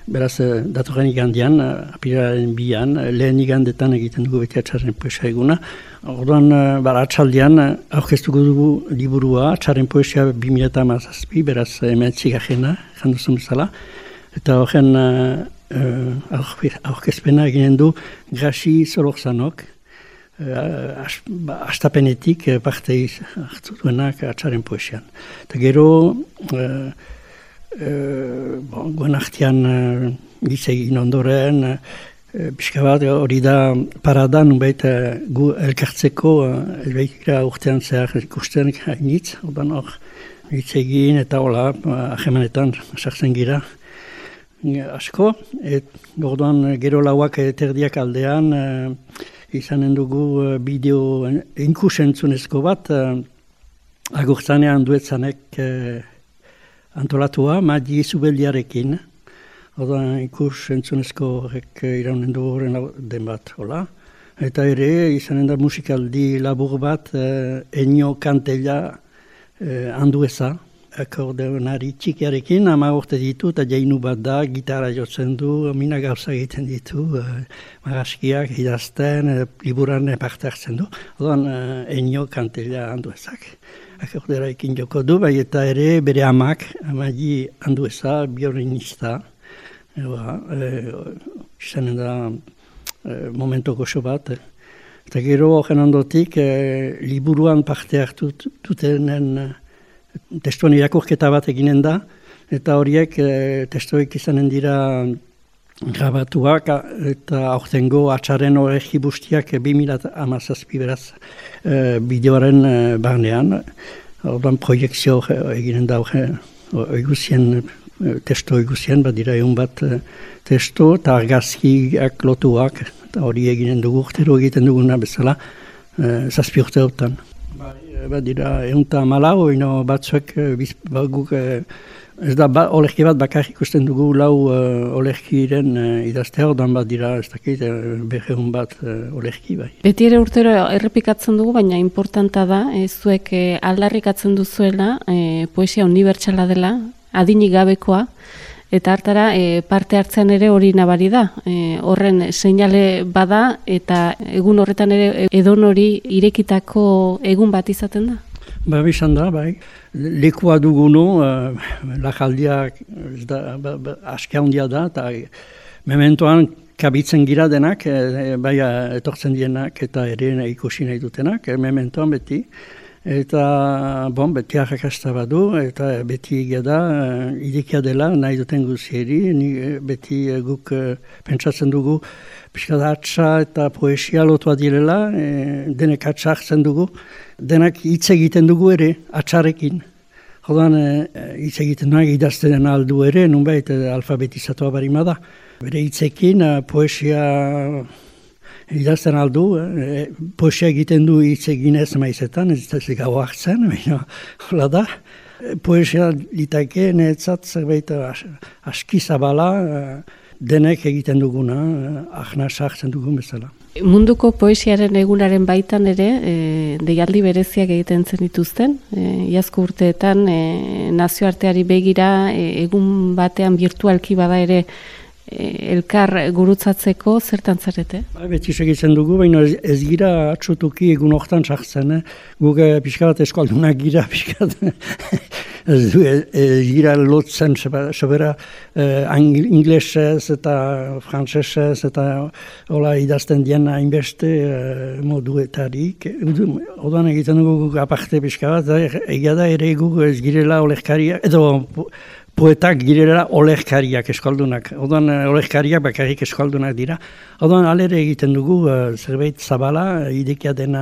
beraz, datorren igandian, apirilaren 2an, lehen igandetan egiten dugu beti Atxarren Poesia eguna. Orduan, atxaldian, aurkeztuko dugu liburua, Atxarren Poesia 2017, beraz, hemeretzigarrena, janduzun bezala. Eta horren aurkezpena eginen du Grasi Solorzanok, astapenetik parte hartu duenak Atxarren Poesian. Eta gero, guen artean hitz egin ondoren, pixka bat hori da parada nubait gu elkartzeko, elbeikira urtean zehar ikusten hainitz, ordan hor hitz egin eta hola, ahemanetan sartzen gira asko. Orduan gero lauak terdiak aldean, izanen dugu bideo inkusentzunezko bat, agurtzanean duetzanek antolatua, Madi Zubeldiarekin. Orduan inkusentzunezko horrek iraunen dugu horren den bat, hola. Eta ere, izanen da musikaldi labur bat, Ennio Kantella Andueza, akordeonari txikiarekin, 10 urte ditu, eta jainu bat da, gitarra jotzen du, mina gauza egiten ditu, marraskiak idazten, liburan parte hartzen du. Orduan, Ennio Kantella Anduezak. Akordeonarekin joko du, bai eta ere bere amak, Amadi Andueza, biolinista. Izanen da momento goxo bat. Eta gero horren ondotik, liburuan parte hartu dutenen testuan irakurketa bat eginen da, eta horiek testuek izanen dira grabatuak, eta aurtengo Atxarren Oregi bustiak 2017 beraz bideoaren barnean. Orduan proiektzio eginen da eguzien, testo eguzien, badira egun bat testo, eta argazkiak lotuak, eta hori eginen dugu, urtero egiten duguna bezala, 7 urteotan. Badira egun eta malau, batzuek guk, ez da olerki bat bakar ikusten dugu lau olerkiren idaztea, ordan badira ez dakit berreun bat olerki bai. Beti ere urtero errepikatzen dugu, baina importanta da, zuek aldarrikatzen duzuela, poesia unibertsala dela, adinik gabekoa, eta hartara parte hartzean ere hori nabari da. Horren seinale bada eta egun horretan ere edonori irekitako egun bat izaten da? Ba, bizan da, bai. Lekua dugunu, lajaldiak aske handia da, eta mementoan kabitzen gira denak, bai etortzen dienak eta ere ikusi nahi dutenak, mementoan beti. Eta, beti arrakasta badu, eta beti egia da, irekia dela, nahi duten guzieri, beti guk pentsatzen dugu, pixkat atxa eta poesia lotua direla, denek atxa hartzen dugu, denak hitz egiten dugu ere, atxarekin. Jodan, hitz egiten dugu idazten aldu ere, nunbait alfabetizatua barima da. Bere hitzekin, poesia idazten aldu, poesia egiten du hitz eginez maizetan, ez da gau hartzen, hola da. Poesia litake netzat zerbait aski zabala, denek egiten duguna, ahna sartzen dugun bezala. Munduko poesiaren egunaren baitan ere, deialdi bereziak egiten zen dituzten, iazko urteetan nazioarteari begira, egun batean virtualki bada ere, elkar gurutzatzeko zertan zarete? Beti segitzen dugu, baina ez gira atxutuki egun hortan sartzen. Guk pixka bat eskaldunak gira, pixka bat ez gira lotzen sobera inglesez eta frantsesez eta hola idazten dien hainbeste moduetarik. Odan egiten dugu guk aparte pixka bat, egia da ere guk ez girela olerkaria, edo poetak girela olerkariak eskaldunak. Odan olerkariak bakarrik eskaldunak dira. Odan alere egiten dugu zerbait zabala, idekia dena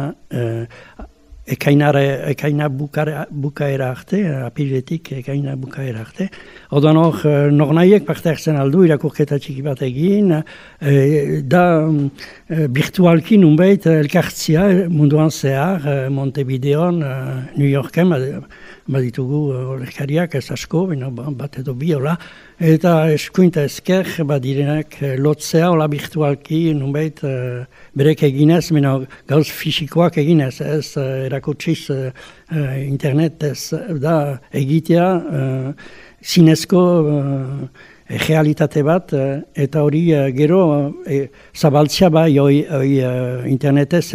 ekaina bukaera arte, apiriletik ekaina bukaera arte. Odan hor, nornaiek parte hartzen aldu, irakurketa txiki bat egin, da virtualki nunbait elkartzia munduan zehar, Montevideon, New Yorken, baditugu olerkariak ez asko, bat edo bi, hola. Eta eskuinta ezker, badirenak lotzea, hola virtualki, nunbait berek eginez, gauz fisikoak eginez, ez erakutsiz internetez, da egitea zinezko realitate bat, eta hori gero zabaltzea bai internetez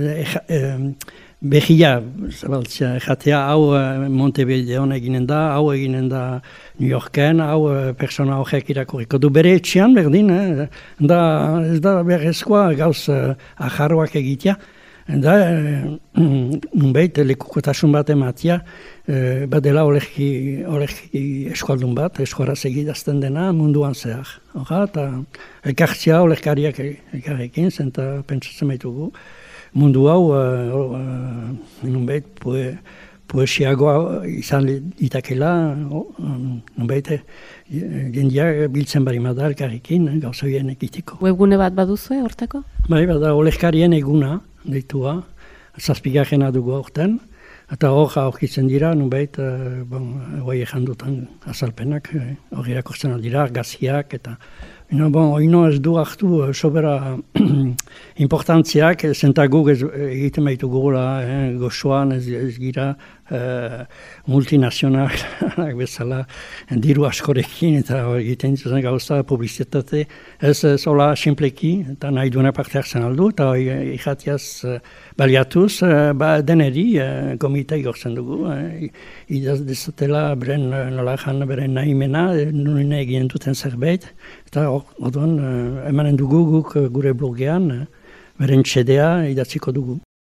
behia zabaltzea, jatea hau Montevideon eginen da, hau eginen da New Yorken, hau persona horrek irakurriko du bere etxean berdin, ez da berrezkoa gauz ajarroak egitea. Da, nunbait, lekukotasun bat ematia, badela olerki eskualdun bat, eskuaraz egidazten dena munduan zehar. Eta ekartzia olerkariak ekarrekin, zenta pentsatzen baitugu. Mundu hau, nunbait, poesiagoa izan itakela, nunbait, jendeak biltzen bari madar ekarrekin, gauza bien egiteko. Webgune bat baduzue hortako? Bai, bada olerkarien eguna, deitua, zazpigarrena dugu aurten, eta hor aurkitzen dira, nubeit, hoi ejandutan azalpenak, hori irakurtzen dira, argaziak, eta oino ez du hartu sobera importantziak, zenta guk egiten baitu gugula, gozoan ez gira multinazionalak bezala diru askorekin, eta egiten zen gauza publizitate ez zola simpleki, eta nahi duena parte hartzen aldu, eta ikatiaz baliatuz, deneri komita igortzen dugu, idaz dezatela beren nahimena, nuen egin duten zerbait, eta orduan emanen dugu guk gure blogean, beren txedea idatziko dugu.